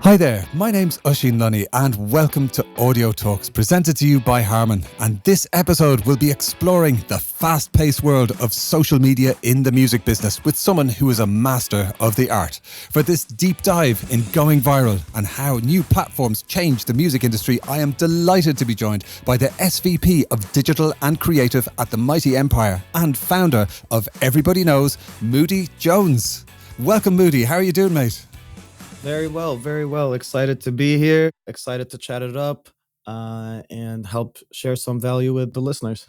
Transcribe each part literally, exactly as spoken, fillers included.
Hi there, my name's Oisín Lunny and welcome to Audio Talks, presented to you by Harman. And this episode will be exploring the fast-paced world of social media in the music business with someone who is a master of the art. For this deep dive in going viral and how new platforms change the music industry, I am delighted to be joined by the S V P of Digital and Creative at the mighty Empire and founder of Everybody Knows, Moody Jones. Welcome, Moody. How are you doing, mate? Very well, very well. Excited to be here. Excited to chat it up uh, and help share some value with the listeners.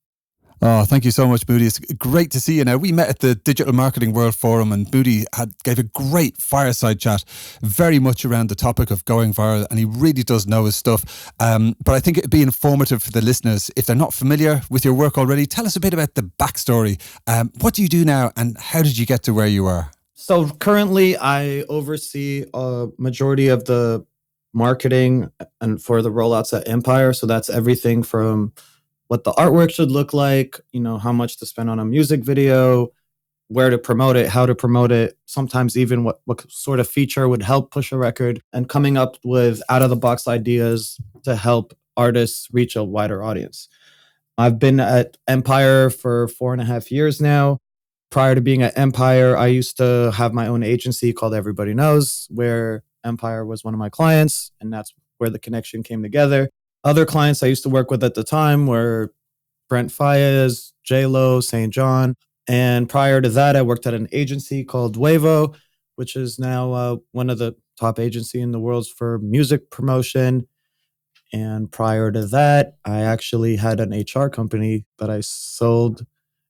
Oh, thank you so much, Moody. It's great to see you now. We met at the Digital Marketing World Forum and Moody had gave a great fireside chat, very much around the topic of going viral, and he really does know his stuff. Um, but I think it'd be informative for the listeners. If they're not familiar with your work already, tell us a bit about the backstory. Um, what do you do now and how did you get to where you are? So currently I oversee a majority of the marketing and for the rollouts at Empire. So that's everything from what the artwork should look like, you know, how much to spend on a music video, where to promote it, how to promote it, sometimes even what, what sort of feature would help push a record, and coming up with out-of-the-box ideas to help artists reach a wider audience. I've been at Empire for four and a half years now. Prior to being at Empire, I used to have my own agency called Everybody Knows, where Empire was one of my clients, and that's where the connection came together. Other clients I used to work with at the time were Brent Faiyaz, J-Lo, Saint John. And prior to that, I worked at an agency called Wavo, which is now uh, one of the top agencies in the world for music promotion. And prior to that, I actually had an H R company that I sold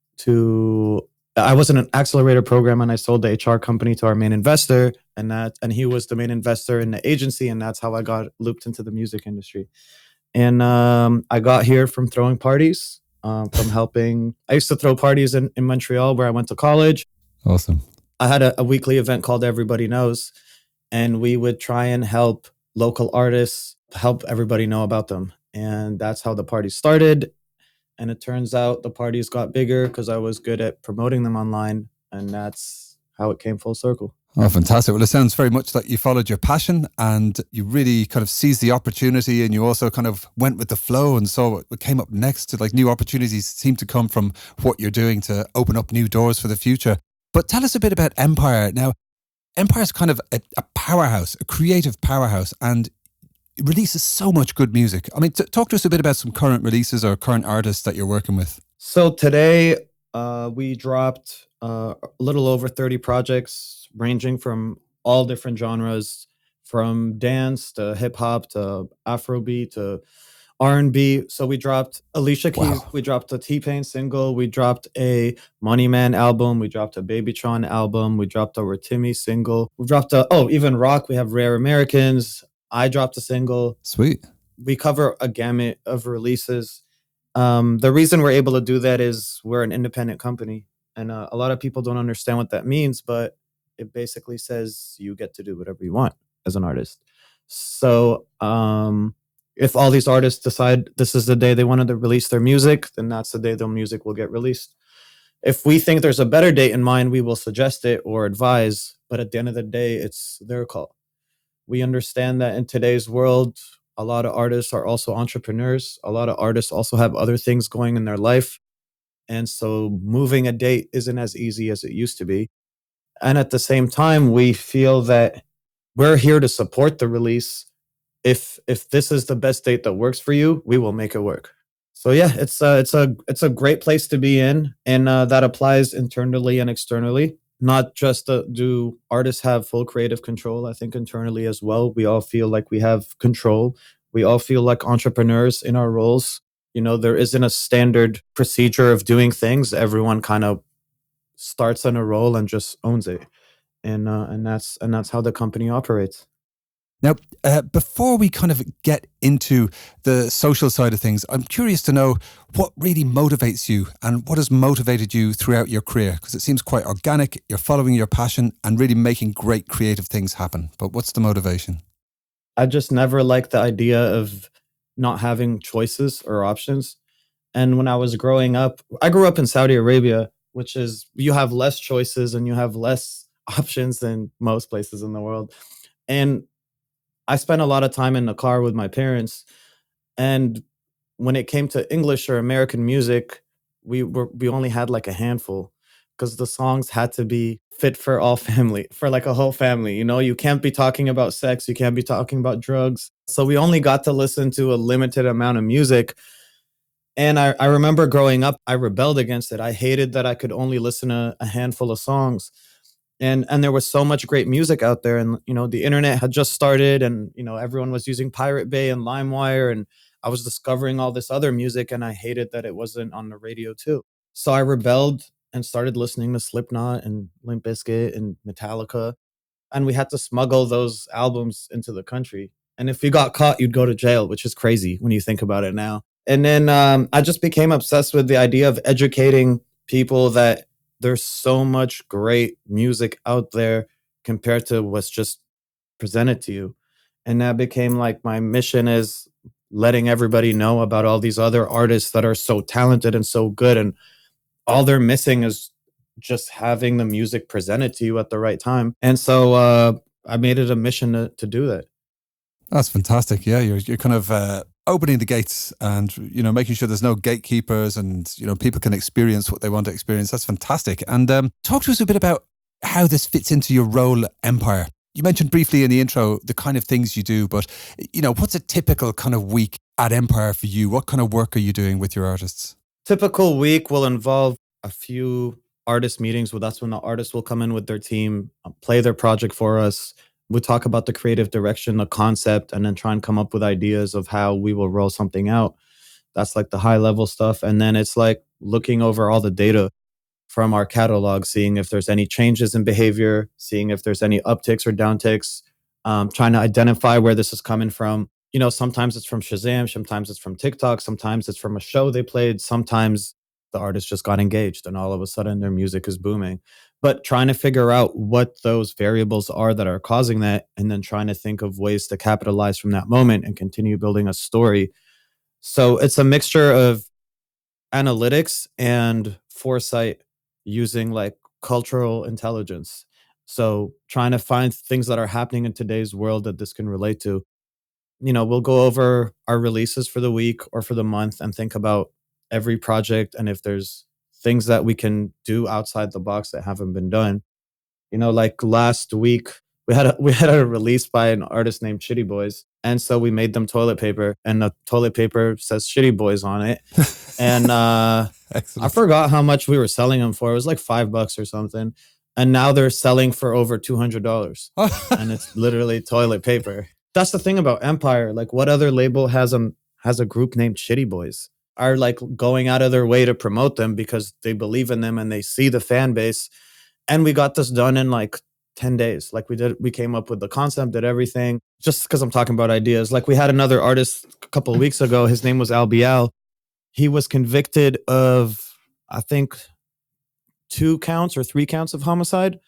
to. I was in an accelerator program and I sold the H R company to our main investor, and that and he was the main investor in the agency, and that's how I got looped into the music industry. And um, I got here from throwing parties, um, from helping. I used to throw parties in, in Montreal where I went to college. Awesome. I had a, a weekly event called Everybody Knows, and we would try and help local artists, help everybody know about them. And that's how the party started. And it turns out the parties got bigger because I was good at promoting them online. And that's how it came full circle. Oh, fantastic. Well, it sounds very much like you followed your passion and you really kind of seized the opportunity, and you also kind of went with the flow and saw what came up next. To like new opportunities seem to come from what you're doing to open up new doors for the future. But tell us a bit about Empire. Now, Empire's kind of a, a powerhouse, a creative powerhouse, and it releases so much good music. I mean, t- talk to us a bit about some current releases or current artists that you're working with. So today uh, we dropped uh, a little over thirty projects ranging from all different genres, from dance to hip hop to Afrobeat to R and B. So we dropped Alicia Keys, Wow. we dropped a T-Pain single, we dropped a Money Man album, we dropped a Babytron album, we dropped a Rotimi single, we dropped a, oh, even rock, we have Rare Americans. I dropped a single. Sweet. We cover a gamut of releases. Um, the reason we're able to do that is we're an independent company. And uh, a lot of people don't understand what that means, but it basically says you get to do whatever you want as an artist. So um, if all these artists decide this is the day they wanted to release their music, then that's the day their music will get released. If we think there's a better date in mind, we will suggest it or advise. But at the end of the day, it's their call. We understand that in today's world, a lot of artists are also entrepreneurs. A lot of artists also have other things going in their life. And so moving a date isn't as easy as it used to be. And at the same time, we feel that we're here to support the release. If if this is the best date that works for you, we will make it work. So yeah, it's a, it's a it's a great place to be in, and uh, that applies internally and externally. Not just uh, do artists have full creative control. I think internally as well, we all feel like we have control. We all feel like entrepreneurs in our roles. You know, there isn't a standard procedure of doing things. Everyone kind of starts on a role and just owns it, and uh, and that's and that's how the company operates. Now, uh, before we kind of get into the social side of things, I'm curious to know what really motivates you and what has motivated you throughout your career, because it seems quite organic. You're following your passion and really making great creative things happen. But what's the motivation? I just never liked the idea of not having choices or options. And when I was growing up, I grew up in Saudi Arabia, which is you have less choices and you have less options than most places in the world. And I spent a lot of time in the car with my parents, and when it came to English or American music, we were we only had like a handful because the songs had to be fit for all family, for like a whole family. You know, you can't be talking about sex, you can't be talking about drugs. So we only got to listen to a limited amount of music. And I, I remember growing up, I rebelled against it. I hated that I could only listen to a handful of songs. And and there was so much great music out there. And, you know, the internet had just started and, you know, everyone was using Pirate Bay and LimeWire. And I was discovering all this other music and I hated that it wasn't on the radio too. So I rebelled and started listening to Slipknot and Limp Bizkit and Metallica. And we had to smuggle those albums into the country. And if you got caught, you'd go to jail, which is crazy when you think about it now. And then um, I just became obsessed with the idea of educating people that there's so much great music out there compared to what's just presented to you. And that became like my mission is letting everybody know about all these other artists that are so talented and so good. And all they're missing is just having the music presented to you at the right time. And so uh, I made it a mission to, to do that. That's fantastic. Yeah, you're you're kind of uh, opening the gates and, you know, making sure there's no gatekeepers and, you know, people can experience what they want to experience. That's fantastic. And um, talk to us a bit about how this fits into your role at Empire. You mentioned briefly in the intro the kind of things you do, but, you know, what's a typical kind of week at Empire for you? What kind of work are you doing with your artists? Typical week will involve a few artist meetings. Well, that's when the artists will come in with their team, uh, play their project for us. We talk about the creative direction, the concept, and then try and come up with ideas of how we will roll something out. That's like the high level stuff. And then it's like looking over all the data from our catalog, seeing if there's any changes in behavior, seeing if there's any upticks or downticks, um, trying to identify where this is coming from. You know, sometimes it's from Shazam, sometimes it's from TikTok, sometimes it's from a show they played, sometimes the artist just got engaged and all of a sudden their music is booming. But trying to figure out what those variables are that are causing that, and then trying to think of ways to capitalize from that moment and continue building a story. So it's a mixture of analytics and foresight using like cultural intelligence. So trying to find things that are happening in today's world that this can relate to. You know, we'll go over our releases for the week or for the month and think about every project and if there's things that we can do outside the box that haven't been done. You know, like last week we had a we had a release by an artist named Shitty Boys. And so we made them toilet paper and the toilet paper says Shitty Boys on it. And uh I forgot how much we were selling them for. It was like five bucks or something. And now they're selling for over two hundred dollars. And it's literally toilet paper. That's the thing about Empire. Like, what other label has a has a group named Shitty Boys? Are like going out of their way to promote them because they believe in them and they see the fan base. And we got this done in like ten days. Like we did, we came up with the concept, did everything. Just because I'm talking about ideas. Like we had another artist a couple of weeks ago. His name was Al Bial. He was convicted of, I think, two counts or three counts of homicide.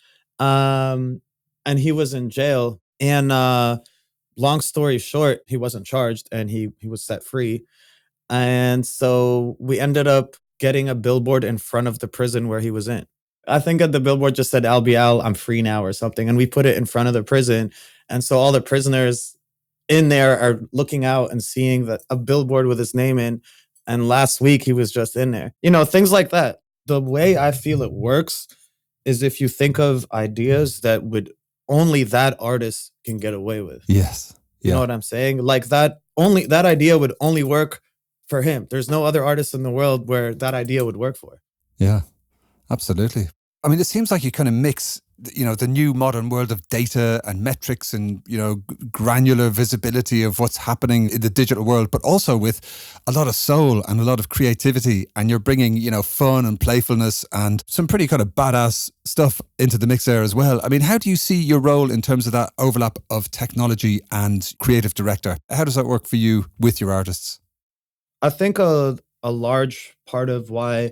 Um, and he was in jail. And uh long story short, he wasn't charged and he he was set free. And so we ended up getting a billboard in front of the prison where he was in. I think that the billboard just said, Al Bial, I'm free now or something. And we put it in front of the prison. And so all the prisoners in there are looking out and seeing that a billboard with his name in. And last week he was just in there. You know, things like that. The way I feel it works is if you think of ideas that would only that artist can get away with. Yes. You Yeah. know what I'm saying? Like that only that idea would only work for him. There's no other artist in the world where that idea would work for. Yeah, absolutely. I mean, it seems like you kind of mix, you know, the new modern world of data and metrics and, you know, g- granular visibility of what's happening in the digital world, but also with a lot of soul and a lot of creativity. And you're bringing, you know, fun and playfulness and some pretty kind of badass stuff into the mix there as well. I mean, how do you see your role in terms of that overlap of technology and creative director? How does that work for you with your artists? I think a a large part of why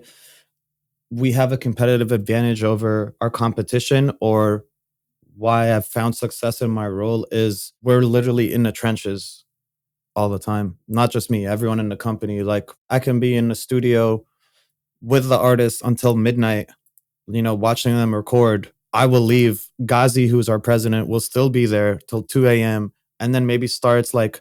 we have a competitive advantage over our competition, or why I've found success in my role, is we're literally in the trenches all the time. Not just me, everyone in the company. Like I can be in the studio with the artist until midnight, you know, watching them record. I will leave. Ghazi, who's our president, will still be there till two a m and then maybe starts like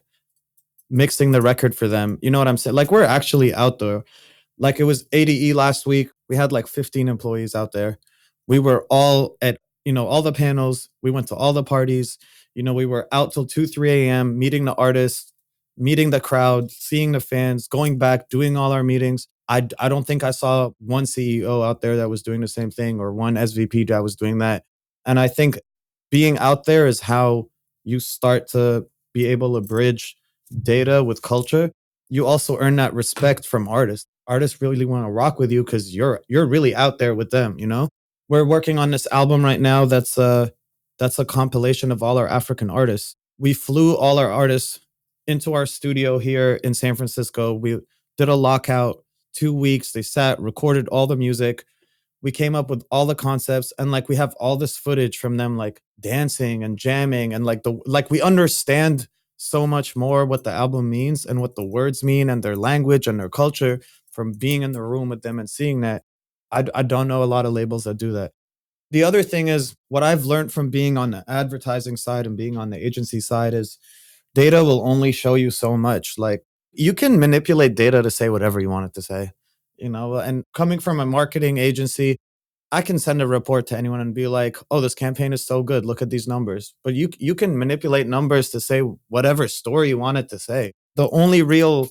mixing the record for them. You know what I'm saying? Like we're actually out there. Like it was A D E last week. We had like fifteen employees out there. We were all at, you know, all the panels. We went to all the parties. You know, we were out till two, three a m, meeting the artists, meeting the crowd, seeing the fans, going back, doing all our meetings. I, I don't think I saw one C E O out there that was doing the same thing or one S V P that was doing that. And I think being out there is how you start to be able to bridge data with culture. You also earn that respect from artists. Artists really want to rock with you because you're you're really out there with them, you know? We're working on this album right now that's uh that's a compilation of all our African artists. We flew all our artists into our studio here in San Francisco. We did a lockout, two weeks. They sat, recorded all the music. We came up with all the concepts, and like we have all this footage from them like dancing and jamming, and like the like we understand so much more what the album means and what the words mean and their language and their culture from being in the room with them and seeing that. I, I don't know a lot of labels that do that. The other thing is what I've learned from being on the advertising side and being on the agency side is data will only show you so much. Like you can manipulate data to say whatever you want it to say, you know, and coming from a marketing agency, I can send a report to anyone and be like, "Oh, this campaign is so good. Look at these numbers." But you you can manipulate numbers to say whatever story you want it to say. The only real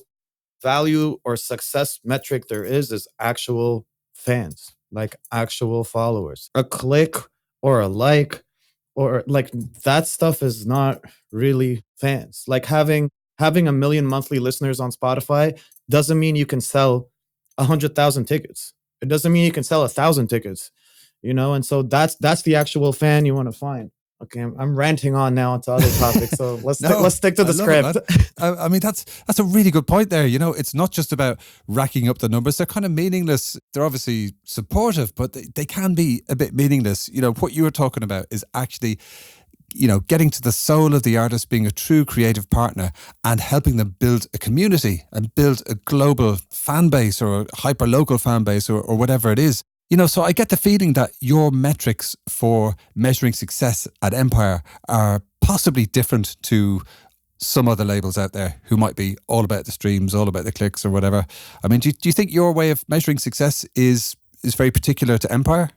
value or success metric there is is actual fans, like actual followers. A click or a like or like that stuff is not really fans. Like having having a million monthly listeners on Spotify doesn't mean you can sell a hundred thousand tickets. It doesn't mean you can sell a thousand tickets, you know. And so that's that's the actual fan you want to find. Okay, I'm, I'm ranting on now onto other topics, so let's No, stick, let's stick to the I love script. it, man. I, I mean, that's that's a really good point there. You know, it's not just about racking up the numbers. They're kind of meaningless. They're obviously supportive, but they, they can be a bit meaningless. You know, what you were talking about is actually, you know, getting to the soul of the artist, being a true creative partner and helping them build a community and build a global fan base or a hyper local fan base or, or whatever it is. You know, so I get the feeling that your metrics for measuring success at Empire are possibly different to some other labels out there who might be all about the streams, all about the clicks or whatever. I mean, do you, do you think your way of measuring success is is very particular to Empire?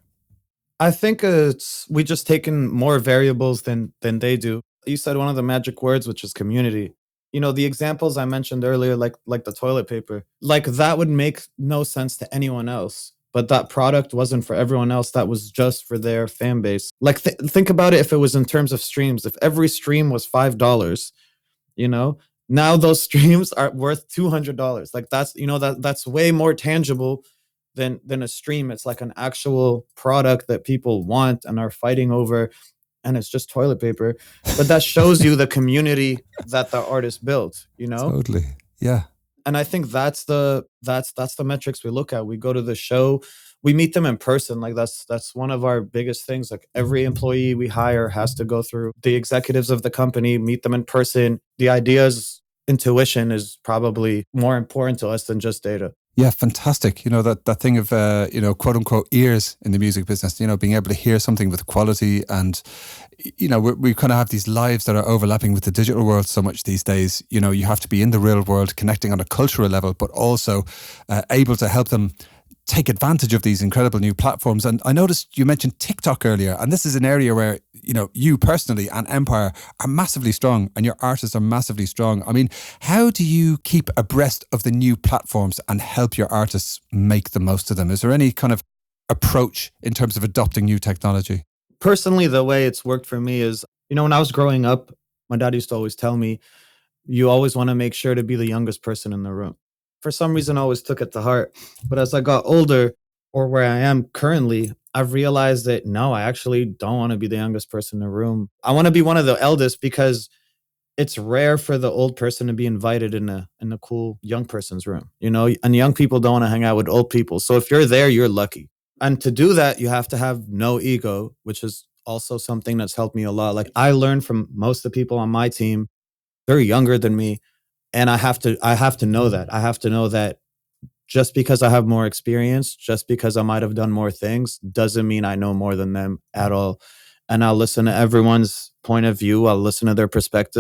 I think it's we just taken more variables than than they do. You said one of the magic words, which is community. You know, the examples I mentioned earlier, like like the toilet paper, like that would make no sense to anyone else. But that product wasn't for everyone else. That was just for their fan base. Like th- think about it if it was in terms of streams. If every stream was five dollars, you know, now those streams are worth two hundred dollars. Like that's, you know, that that's way more tangible than than a stream. It's like an actual product that people want and are fighting over, and it's just toilet paper. But that shows you the community that the artist built, you know? Totally. Yeah. And I think that's the that's that's the metrics we look at. We go to the show, we meet them in person. Like that's that's one of our biggest things. Like every employee we hire has to go through the executives of the company, meet them in person. The ideas, intuition is probably more important to us than just data. Yeah, fantastic. You know, that, that thing of, uh, you know, quote unquote ears in the music business, you know, being able to hear something with quality. And, you know, we, we kind of have these lives that are overlapping with the digital world so much these days. You know, you have to be in the real world, connecting on a cultural level, but also uh, able to help them take advantage of these incredible new platforms. And I noticed you mentioned TikTok earlier, and this is an area where, you know, you personally and Empire are massively strong and your artists are massively strong. I mean, how do you keep abreast of the new platforms and help your artists make the most of them? Is there any kind of approach in terms of adopting new technology? Personally, the way it's worked for me is, you know, when I was growing up, my dad used to always tell me, you always want to make sure to be the youngest person in the room. For some reason, I always took it to heart. But as I got older, or where I am currently, I've realized that no, I actually don't want to be the youngest person in the room. I want to be one of the eldest because it's rare for the old person to be invited in a in a cool young person's room, you know, and young people don't want to hang out with old people. So if you're there, you're lucky. And to do that, you have to have no ego, which is also something that's helped me a lot. Like I learned from most of the people on my team, they're younger than me. And I have to I have to know that. I have to know that just because I have more experience, just because I might have done more things, doesn't mean I know more than them at all. And I'll listen to everyone's point of view. I'll listen to their perspectives.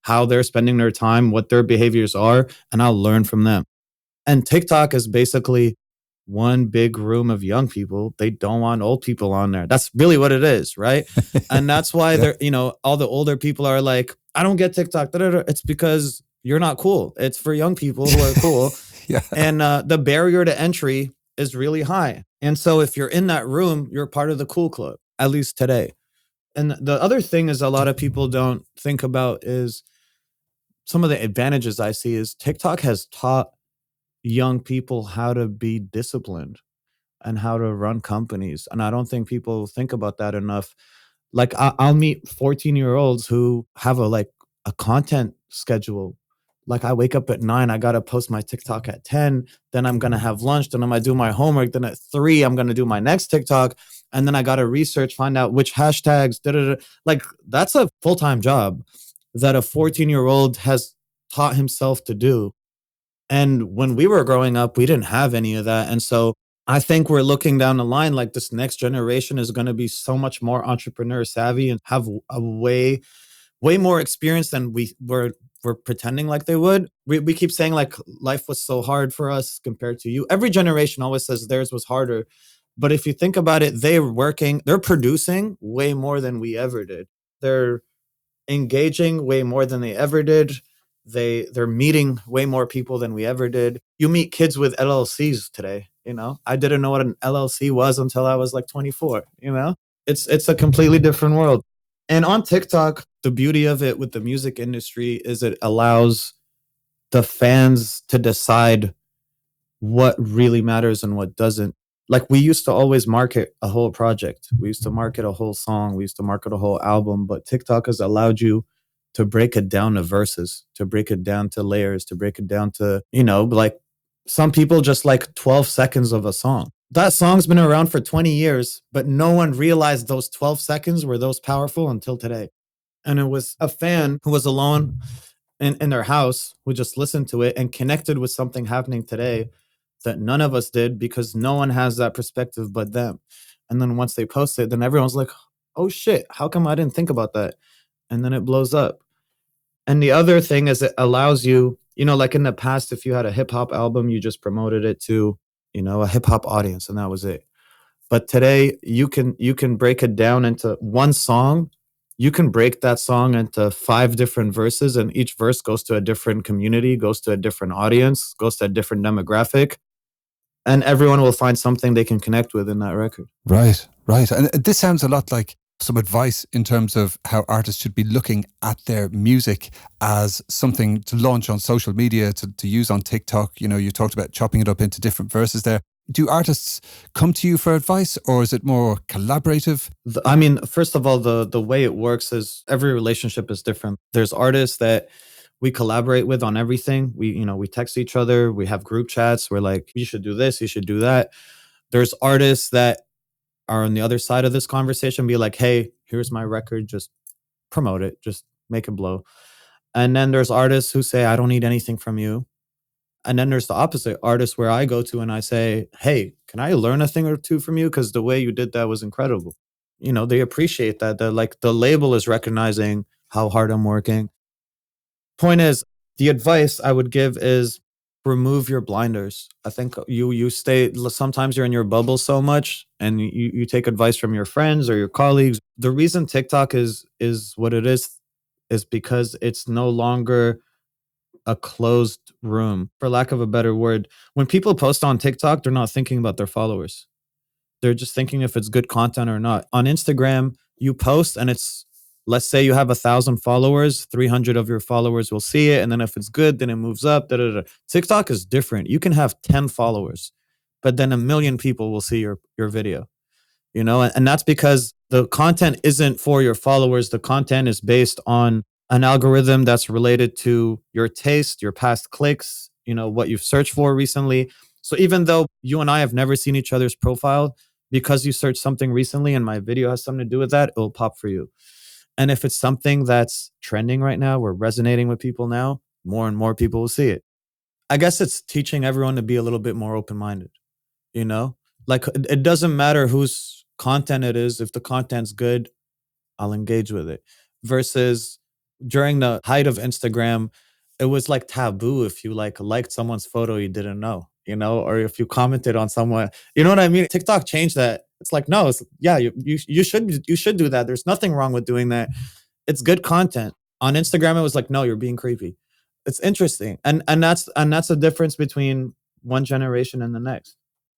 how they're spending their time, what their behaviors are, and I'll learn from them. And TikTok is basically one big room of young people. They don't want old people on there. That's really what it is, right? And that's why Yeah. they're, you know, all the older people are like, I don't get TikTok. Da, da, da. It's because you're not cool. It's for young people who are cool. Yeah. And uh, the barrier to entry is really high. And so if you're in that room, you're part of the cool club, at least today. And the other thing is a lot of people don't think about is some of the advantages I see is TikTok has taught young people how to be disciplined and how to run companies. And I don't think people think about that enough. Like I, I'll meet fourteen year olds who have a like a content schedule. Like I wake up at nine, I gotta post my TikTok at ten, then I'm gonna have lunch, then I'm gonna do my homework, then at three, I'm gonna do my next TikTok, and then I gotta research, find out which hashtags, da da da. Like that's a full-time job that a fourteen year old has taught himself to do. And when we were growing up, we didn't have any of that. And so I think we're looking down the line like this next generation is going to be so much more entrepreneur savvy and have a way, way more experience than we were were pretending like they would. We, we keep saying like life was so hard for us compared to you. Every generation always says theirs was harder. But if you think about it, they're working, they're producing way more than we ever did. They're engaging way more than they ever did. They they're meeting way more people than we ever did. You meet kids with L L Cs today, you know? I didn't know what an L L C was until I was like twenty-four, you know? It's it's a completely different world. And on TikTok, the beauty of it with the music industry is it allows the fans to decide what really matters and what doesn't. Like we used to always market a whole project. We used to market a whole song. We used to market a whole album, but TikTok has allowed you to break it down to verses, to break it down to layers, to break it down to, you know, like some people just like twelve seconds of a song. That song's been around for twenty years, but no one realized those twelve seconds were those powerful until today. And it was a fan who was alone in, in their house who just listened to it and connected with something happening today that none of us did because no one has that perspective but them. And then once they post it, then everyone's like, oh shit, how come I didn't think about that? And then it blows up. And the other thing is it allows you, you know, like in the past, if you had a hip hop album, you just promoted it to, you know, a hip hop audience and that was it. But today you can you can break it down into one song. You can break that song into five different verses, and each verse goes to a different community, goes to a different audience, goes to a different demographic, and everyone will find something they can connect with in that record. Right, right. And this sounds a lot like some advice in terms of how artists should be looking at their music as something to launch on social media, to, to use on TikTok. You know, you talked about chopping it up into different verses there. Do artists come to you for advice, or is it more collaborative? The- I mean, first of all, the the way it works is every relationship is different. There's artists that we collaborate with on everything. We, you know, we text each other, we have group chats. We're like, you should do this, you should do that. There's artists that are on the other side of this conversation, be like, hey, here's my record, just promote it, just make it blow. And then there's artists who say, I don't need anything from you. And then there's the opposite artists where I go to and I say, hey, can I learn a thing or two from you? Because the way you did that was incredible. You know, they appreciate that. That like the label is recognizing how hard I'm working. Point is, the advice I would give is remove your blinders. I think you you stay sometimes you're in your bubble so much and you, you take advice from your friends or your colleagues. The reason TikTok is is what it is is because it's no longer a closed room, for lack of a better word. When people post on TikTok, they're not thinking about their followers. They're just thinking if it's good content or not. On Instagram, you post and it's, let's say you have a thousand followers, three hundred of your followers will see it. And then if it's good, then it moves up. Da, da, da. TikTok is different. You can have ten followers, but then a million people will see your, your video, you know? And, and that's because the content isn't for your followers. The content is based on an algorithm that's related to your taste, your past clicks, you know, what you've searched for recently. So even though you and I have never seen each other's profile, because you searched something recently and my video has something to do with that, it'll pop for you. And if it's something that's trending right now, we're resonating with people now, more and more people will see it. I guess it's teaching everyone to be a little bit more open-minded, you know? Like it it doesn't matter whose content it is. If the content's good, I'll engage with it. Versus during the height of Instagram, it was like taboo if you like liked someone's photo you didn't know, you know, or if you commented on someone, you know what I mean? TikTok changed that. It's like, no, it's, yeah, you, you you should you should do that. There's nothing wrong with doing that. It's good content. On Instagram, it was like, no, you're being creepy. It's interesting, and and that's and that's the difference between one generation and the next.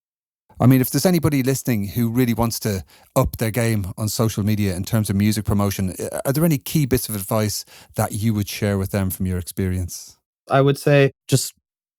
I mean, if there's anybody listening who really wants to up their game on social media in terms of music promotion, are there any key bits of advice that you would share with them from your experience? I would say just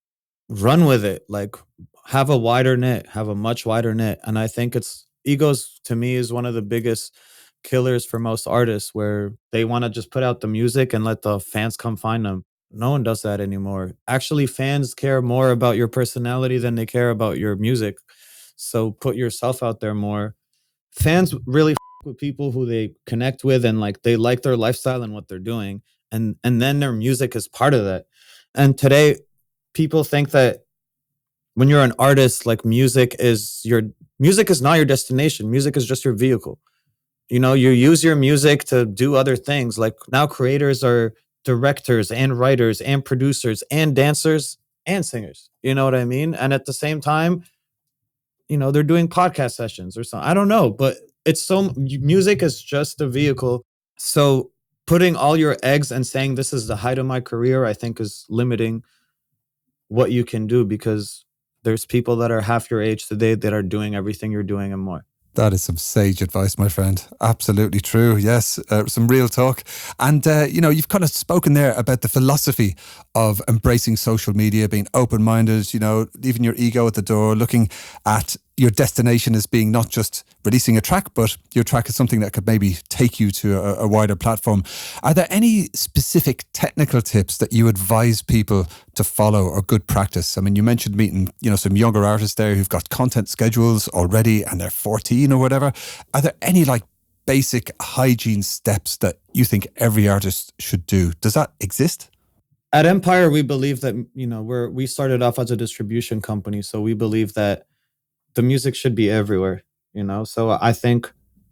run with it. Like, have a wider net, have a much wider net. And I think it's egos, to me, is one of the biggest killers for most artists, where they want to just put out the music and let the fans come find them. No one does that anymore. Actually, fans care more about your personality than they care about your music. So put yourself out there more. Fans really f- with people who they connect with, and like they like their lifestyle and what they're doing. And and then their music is part of that. And today people think that when you're an artist, like music is your music is not your destination. Music is just your vehicle. You know, you use your music to do other things. Like now creators are directors and writers and producers and dancers and singers. You know what I mean? And at the same time, you know, they're doing podcast sessions or something. I don't know, but it's so music is just a vehicle. So putting all your eggs and saying this is the height of my career, I think is limiting what you can do, because there's people that are half your age today that are doing everything you're doing and more. That is some sage advice, my friend. Absolutely true. Yes, uh, some real talk. And, uh, you know, you've kind of spoken there about the philosophy of embracing social media, being open-minded, you know, leaving your ego at the door, looking at your destination as being not just releasing a track, but your track is something that could maybe take you to a, a wider platform. Are there any specific technical tips that you advise people to follow, or good practice? I mean, you mentioned meeting, you know, some younger artists there who've got content schedules already and they're fourteen or whatever. Are there any like basic hygiene steps that you think every artist should do? Does that exist? At Empire, we believe that, you know, we're we started off as a distribution company, so we believe that the music should be everywhere, you know? So I think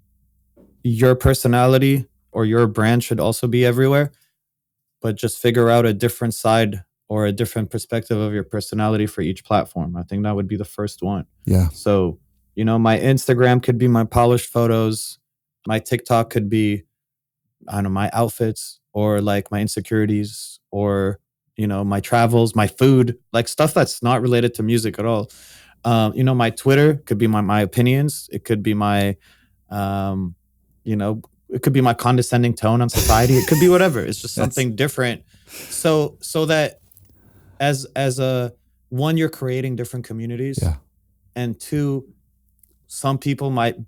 your personality or your brand should also be everywhere, but just figure out a different side or a different perspective of your personality for each platform. I think that would be the first one. Yeah. So, you know, my Instagram could be my polished photos. My TikTok could be, I don't know, my outfits, or like my insecurities, or, you know, my travels, my food, like stuff that's not related to music at all. Um, you know, my Twitter could be my, my opinions. It could be my, um, you know, it could be my condescending tone on society. It could be whatever. It's just something yes. different. So, so that as, as a, one, you're creating different communities, yeah. and two, some people might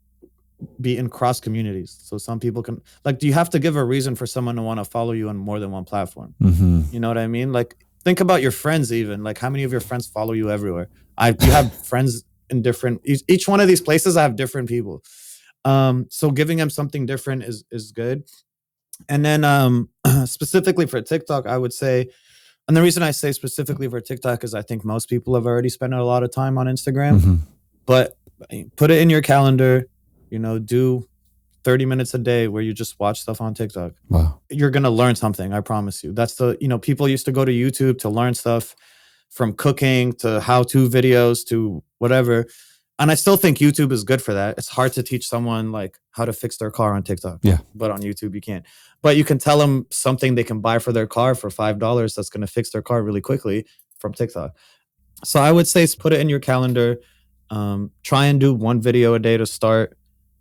be in cross communities. So some people can, like, do you have to give a reason for someone to want to follow you on more than one platform? Mm-hmm. You know what I mean? Like, think about your friends even. Like, how many of your friends follow you everywhere? I you have friends in different, each, each one of these places I have different people. Um, so giving them something different is is good. And then um, specifically for TikTok, I would say, and the reason I say specifically for TikTok is I think most people have already spent a lot of time on Instagram, mm-hmm. but put it in your calendar, you know, do thirty minutes a day where you just watch stuff on TikTok. Wow. You're going to learn something. I promise you. That's the, you know, people used to go to YouTube to learn stuff, from cooking to how-to videos to whatever. And I still think YouTube is good for that. It's hard to teach someone like how to fix their car on TikTok. Yeah. But on YouTube, you can't. But you can tell them something they can buy for their car for five dollars that's going to fix their car really quickly from TikTok. So I would say put it in your calendar. Um, try and do one video a day to start.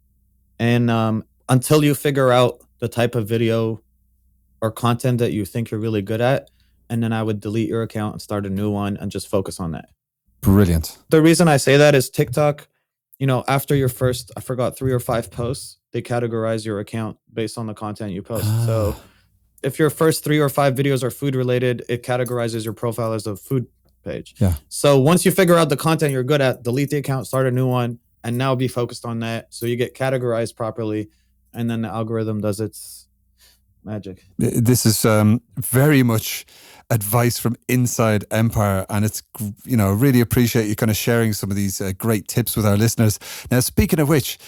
And um, until you figure out the type of video or content that you think you're really good at, and then I would delete your account and start a new one and just focus on that. Brilliant. The reason I say that is TikTok, you know, after your first, I forgot, three or five posts, they categorize your account based on the content you post. Ah. So if your first three or five videos are food related, it categorizes your profile as a food page. Yeah. So once you figure out the content you're good at, delete the account, start a new one, and now be focused on that. So you get categorized properly, and then the algorithm does its magic. This is um, very much advice from inside Empire, and it's, you know, really appreciate you kind of sharing some of these uh, great tips with our listeners. Now, speaking of which,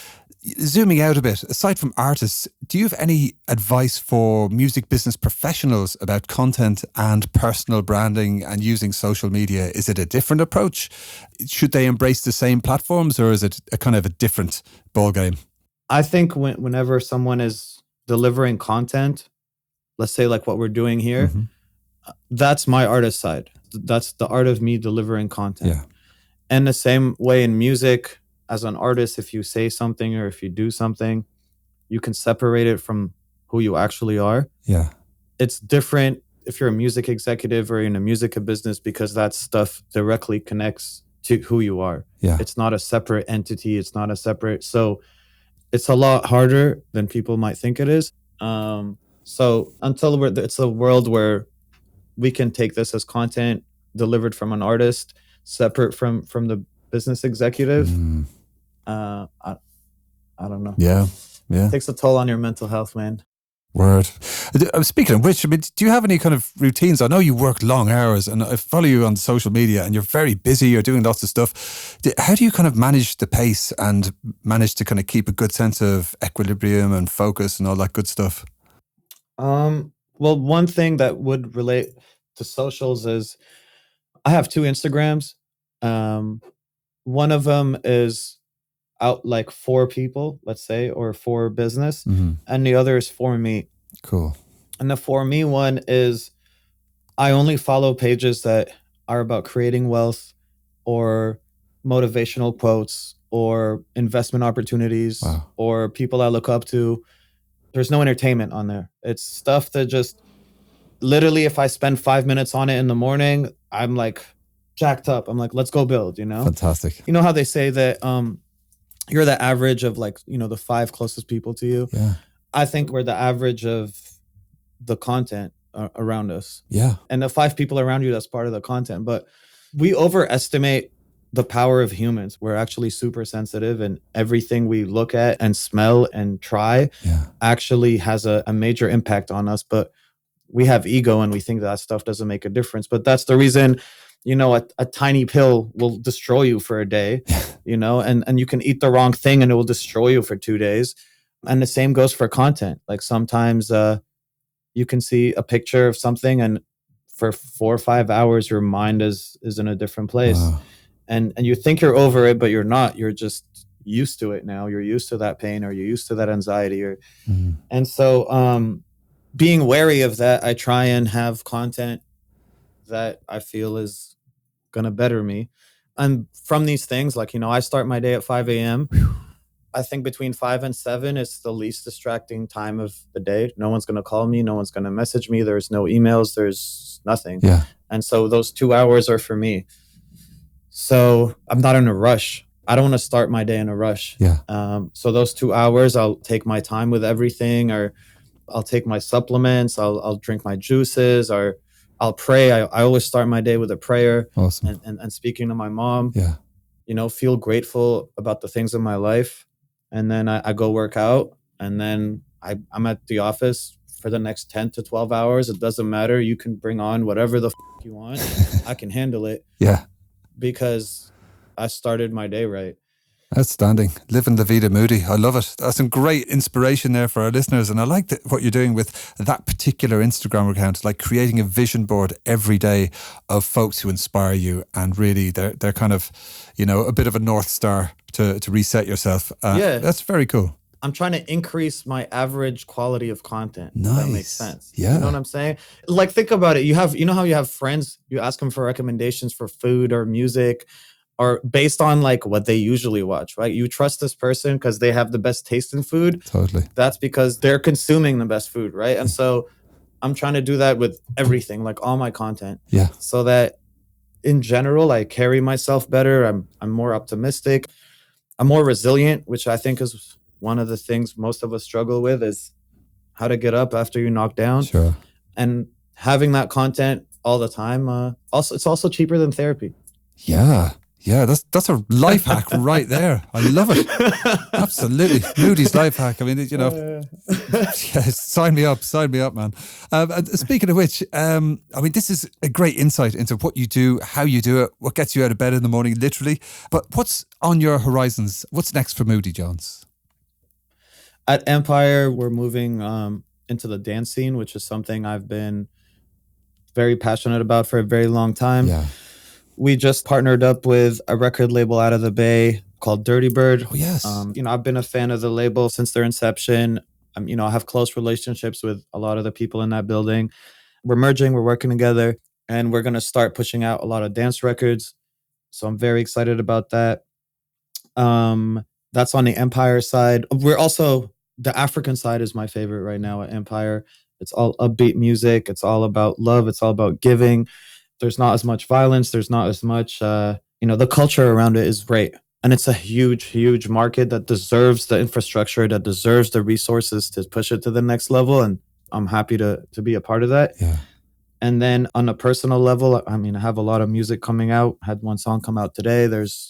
Zooming out a bit, aside from artists, do you have any advice for music business professionals about content and personal branding and using social media? Is it a different approach? Should they embrace the same platforms, or is it a kind of a different ballgame? I think when, whenever someone is delivering content, let's say like what we're doing here, Mm-hmm. that's my artist side. That's the art of me delivering content. Yeah. And the same way in music, as an artist, if you say something or if you do something, you can separate it from who you actually are. Yeah. It's different if you're a music executive or in a music business, because that stuff directly connects to who you are. Yeah. It's not a separate entity. It's not a separate. So it's a lot harder than people might think it is. Um, so until we're, it's a world where we can take this as content delivered from an artist, separate from from the business executive. Mm. Uh, I, I don't know. Yeah. Yeah. It takes a toll on your mental health, man. Word. Uh, Speaking of which, I mean, do you have any kind of routines? I know you work long hours, and I follow you on social media, and you're very busy. You're doing lots of stuff. Do- How do you kind of manage the pace and manage to kind of keep a good sense of equilibrium and focus and all that good stuff? Um, well, one thing that would relate to socials is I have two Instagrams. Um, one of them is out like for people, let's say, or for business, Mm-hmm. and the other is for me. Cool. And the for me one is I only follow pages that are about creating wealth or motivational quotes or investment opportunities Wow. or people I look up to. There's no entertainment on there. It's stuff that just literally, if I spend five minutes on it in the morning, I'm like jacked up. I'm like, let's go build, you know? Fantastic. You know how they say that um, you're the average of like, you know, the five closest people to you? Yeah. I think we're the average of the content uh, around us. Yeah. And the five people around you, that's part of the content. But we overestimate the power of humans. We're actually super sensitive, and everything we look at and smell and try Yeah. actually has a, a major impact on us. But we have ego and we think that stuff doesn't make a difference. But that's the reason, you know, a, a tiny pill will destroy you for a day, you know, and, and you can eat the wrong thing and it will destroy you for two days. And the same goes for content. Like sometimes uh, you can see a picture of something and for four or five hours, your mind is is in a different place. Wow. And and you think you're over it, but you're not. You're just used to it now. You're used to that pain, or you're used to that anxiety. Or Mm. and so um, being wary of that, I try and have content that I feel is gonna better me. And from these things, like, you know, I start my day at five a.m. I think between five and seven is the least distracting time of the day. No one's going to call me. No one's going to message me. There's no emails. There's nothing. Yeah. And so those two hours are for me. So I'm not in a rush. I don't want to start my day in a rush. Yeah. Um, so those two hours, I'll take my time with everything, or I'll take my supplements. I'll, I'll drink my juices, or I'll pray. I, I always start my day with a prayer Awesome. and, and, and speaking to my mom, Yeah. you know, feel grateful about the things in my life. And then I, I go work out, and then I, I'm at the office for the next ten to twelve hours. It doesn't matter. You can bring on whatever the f- you want. I can handle it Yeah. because I started my day right. Outstanding. Living La Vida Moody. I love it. That's some great inspiration there for our listeners. And I like the, what you're doing with that particular Instagram account, like creating a vision board every day of folks who inspire you. And really, they're they're kind of, you know, a bit of a North Star to, to reset yourself. Uh, Yeah. That's very cool. I'm trying to increase my average quality of content. If that makes Nice. sense. Yeah. You know what I'm saying? Like, think about it. You have, you know how you have friends, you ask them for recommendations for food or music, or based on like what they usually watch, right? You trust this person because they have the best taste in food. Totally. That's because they're consuming the best food, right? And so I'm trying to do that with everything, like all my content, Yeah. so that in general, I carry myself better. I'm I'm more optimistic. I'm more resilient, which I think is one of the things most of us struggle with, is how to get up after you knock down. Sure. And having that content all the time, uh, also it's also cheaper than therapy. Yeah. Yeah, that's that's a life hack right there. I love it. Absolutely. Moody's life hack. I mean, you know, yeah, sign me up, sign me up, man. Um, and speaking of which, um, I mean, this is a great insight into what you do, how you do it, what gets you out of bed in the morning, literally. But what's on your horizons? What's next for Moody Jones? At Empire, we're moving um, into the dance scene, which is something I've been very passionate about for a very long time. Yeah. We just partnered up with a record label out of the Bay called Dirty Bird. Oh, yes. Um, you know, I've been a fan of the label since their inception. Um, you know, I have close relationships with a lot of the people in that building. We're merging, we're working together, and we're going to start pushing out a lot of dance records. So I'm very excited about that. Um, that's on the Empire side. We're also, the African side is my favorite right now at Empire. It's all upbeat music. It's all about love. It's all about giving. There's not as much violence. There's not as much, uh, you know, the culture around it is great. And it's a huge, huge market that deserves the infrastructure, that deserves the resources to push it to the next level. And I'm happy to to be a part of that. Yeah. And then on a personal level, I mean, I have a lot of music coming out. I had one song come out today. There's,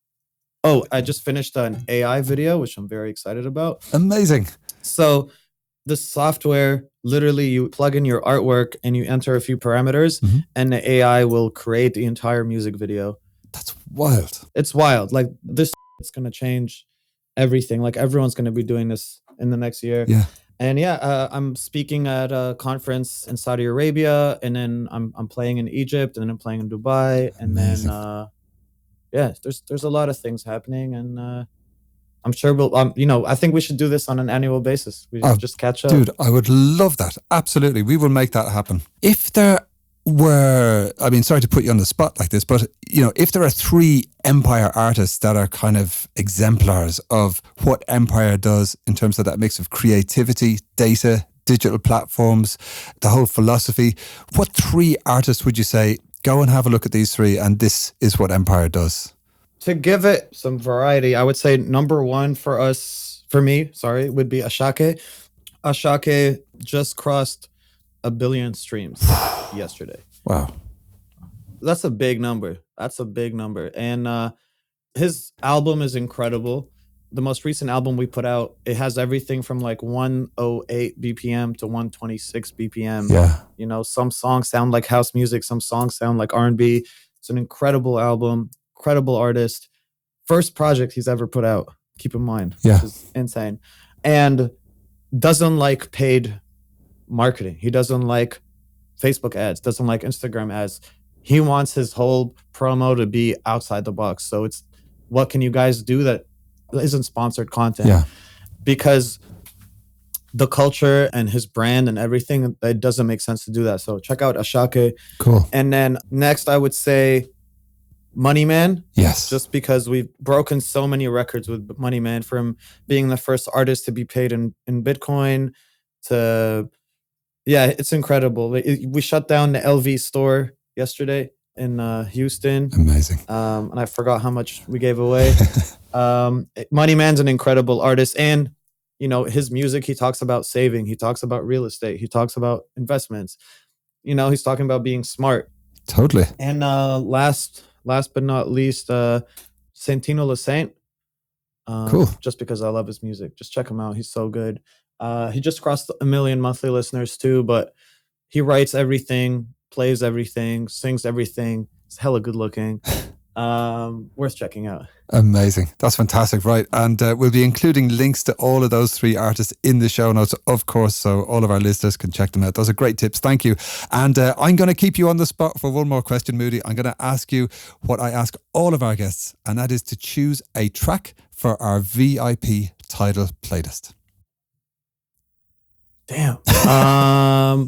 oh, I just finished an A I video, which I'm very excited about. Amazing. So the software, literally you plug in your artwork and you enter a few parameters, mm-hmm. and the A I will create the entire music video. That's wild. It's wild. Like this, it's going to change everything. Like everyone's going to be doing this in the next year. Yeah. And yeah, uh, I'm speaking at a conference in Saudi Arabia, and then I'm I'm playing in Egypt, and then I'm playing in Dubai, and Amazing. then uh, yeah, there's there's a lot of things happening, and uh, I'm sure we'll, um, you know, I think we should do this on an annual basis. We oh, just catch up. Dude, I would love that. Absolutely. We will make that happen. If there were, I mean, sorry to put you on the spot like this, but, you know, if there are three Empire artists that are kind of exemplars of what Empire does in terms of that mix of creativity, data, digital platforms, the whole philosophy, what three artists would you say, go and have a look at these three and this is what Empire does? To give it some variety, I would say number one for us, for me, sorry, would be Ashake. Ashake just crossed a billion streams yesterday. Wow. That's a big number. That's a big number. And uh, his album is incredible. The most recent album we put out, it has everything from like one oh eight B P M to one twenty-six B P M. Yeah. You know, some songs sound like house music. Some songs sound like R and B. It's an incredible album. Incredible artist. First project he's ever put out, keep in mind. Yeah. Which is insane. And doesn't like paid marketing. He doesn't like Facebook ads, doesn't like Instagram ads. He wants his whole promo to be outside the box. So it's, what can you guys do that isn't sponsored content? Yeah. Because the culture and his brand and everything, it doesn't make sense to do that. So check out Ashake. Cool. And then next I would say Money Man. Yes. Just because we've broken so many records with Money Man, from being the first artist to be paid in, in Bitcoin to, yeah, it's incredible. We shut down the L V store yesterday in uh, Houston. Amazing. Um, and I forgot how much we gave away. um, Money Man's an incredible artist. And, you know, his music, he talks about saving. He talks about real estate. He talks about investments. You know, he's talking about being smart. Totally. And uh, last... Last but not least, uh, Santino Lasaint. Um, cool. Just because I love his music. Just check him out. He's so good. Uh, he just crossed a million monthly listeners too, but he writes everything, plays everything, sings everything. He's hella good looking. Um, worth checking out. Amazing. That's fantastic. Right. And uh, we'll be including links to all of those three artists in the show notes, of course, so all of our listeners can check them out. Those are great tips. Thank you. And uh, I'm going to keep you on the spot for one more question, Moody. I'm going to ask you what I ask all of our guests, and that is to choose a track for our V I P title playlist. Damn. um...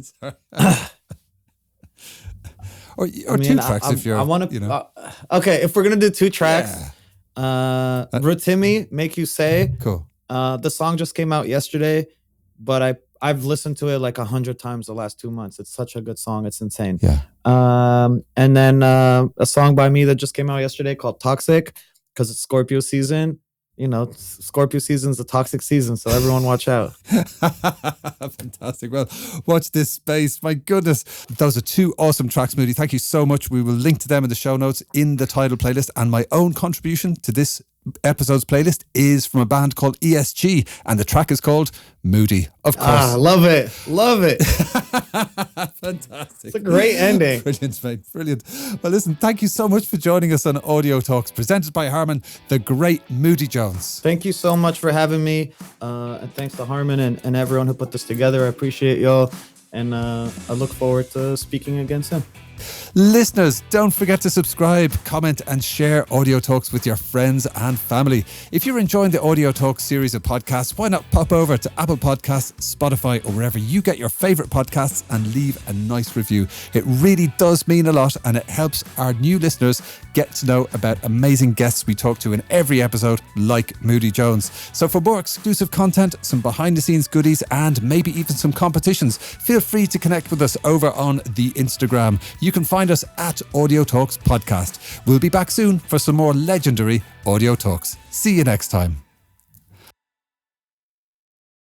Or, or I mean, two tracks I, if you're, I want to, you know. Uh, okay, if we're going to do two tracks, yeah. uh, Rotimi, Make You Say. Cool. Uh, the song just came out yesterday, but I, I've listened to it like a hundred times the last two months. It's such a good song. It's insane. Yeah. Um, and then uh, a song by me that just came out yesterday called Toxic, because it's Scorpio season. You know, Scorpio season's the toxic season, so everyone watch out. Fantastic. Well, watch this space. My goodness. Those are two awesome tracks, Moody. Thank you so much. We will link to them in the show notes in the title playlist, and my own contribution to this episode's playlist is from a band called E S G, and the track is called Moody, of course. Ah, love it. Love it. Fantastic. It's a great ending. Brilliant, mate. Brilliant. Well, listen, thank you so much for joining us on Audio Talks, presented by Harman, the great Moody Jones. Thank you so much for having me. Uh, and thanks to Harman and, and everyone who put this together. I appreciate y'all. And uh, I look forward to speaking again soon. Listeners, don't forget to subscribe, comment and share Audio Talks with your friends and family. If you're enjoying the Audio Talks series of podcasts, why not pop over to Apple Podcasts, Spotify or wherever you get your favourite podcasts and leave a nice review. It really does mean a lot, and it helps our new listeners get to know about amazing guests we talk to in every episode, like Moody Jones. So for more exclusive content, some behind the scenes goodies and maybe even some competitions, feel free to connect with us over on the Instagram. You can find us at Audio Talks Podcast. We'll be back soon for some more legendary Audio Talks. See you next time.